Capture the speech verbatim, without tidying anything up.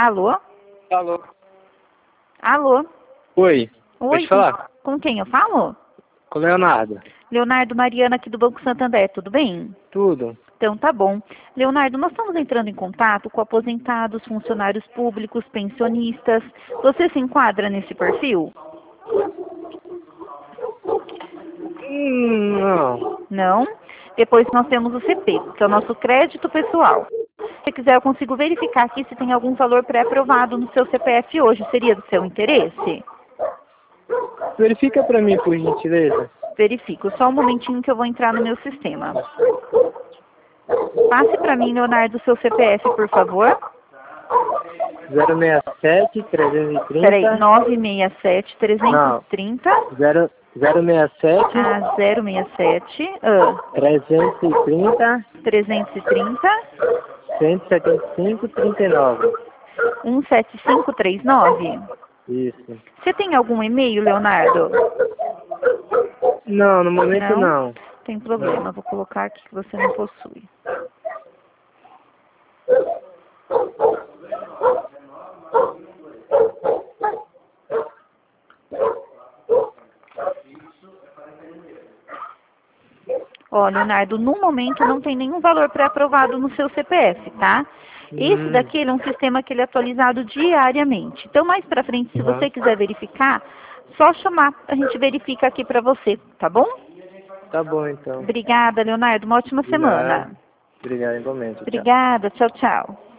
Alô? Alô? Alô? Oi, Oi, pode falar? Com, com quem eu falo? Com o Leonardo. Leonardo, Mariana aqui do Banco Santander, tudo bem? Tudo. Então tá bom. Leonardo, nós estamos entrando em contato com aposentados, funcionários públicos, pensionistas. Você se enquadra nesse perfil? Hum, não. Não? Depois nós temos o C P, que é o nosso crédito pessoal. Se você quiser, eu consigo verificar aqui se tem algum valor pré-aprovado no seu C P F hoje. Seria do seu interesse? Verifica pra mim, por gentileza. Verifico. Só um momentinho que eu vou entrar no meu sistema. Passe para mim, Leonardo, o seu C P F, por favor. zero seis sete, trezentos e trinta. Peraí, nove seis sete, trezentos e trinta. zero seis sete. Ah, zero seis sete. Ah, trezentos e trinta. trezentos e trinta. cento e setenta e cinco, trinta e nove. um sete cinco três nove. Isso. Você tem algum e-mail, Leonardo? Não, no momento não. Não? Tem problema, vou colocar aqui que você não possui. Ó, Leonardo, no momento não tem nenhum valor pré-aprovado no seu C P F, tá? Esse Hum. daqui ele é um sistema que ele é atualizado diariamente. Então, mais pra frente, se Uhum. você quiser verificar, só chamar, a gente verifica aqui pra você, tá bom? Tá bom, então. Obrigada, Leonardo. Uma ótima De nada. semana. Obrigado, igualmente. Tchau. Obrigada. Tchau, tchau.